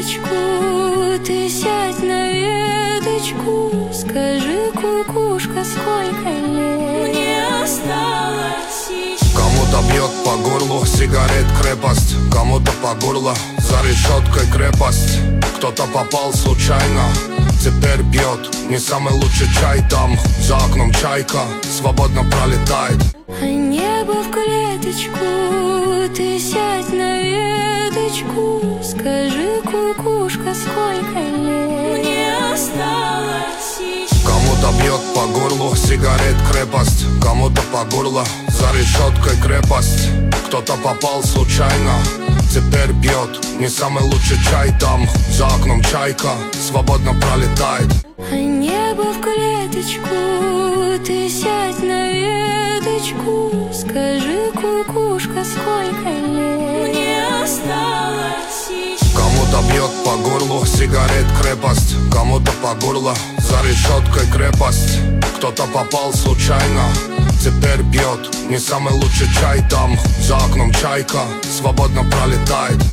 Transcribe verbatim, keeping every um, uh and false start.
клеточку, ты сядь на веточку, скажи, кукушка, сколько лет мне осталось еще. Кому-то бьет по горлу сигарет крепость, кому-то по горло за решеткой крепость. Кто-то попал случайно, теперь бьет не самый лучший чай там. За окном чайка свободно пролетает. А небо в клеточку, ты сядь на веточку, скажи, кукушка, сколько лет мне осталось еще. Кому-то бьет по горлу сигарет крепость, кому-то по горло за решеткой крепость. Кто-то попал случайно, теперь бьет не самый лучший чай там. За окном чайка свободно пролетает. А небо в клеточку, ты сядь на веточку, скажи, кукушка, сколько лет мне осталось еще. Кому-то бьет по горлу сигарет крепость, кому-то по горло за решеткой крепость. Кто-то попал случайно, теперь бьет не самый лучший чай там. За окном чайка свободно пролетает.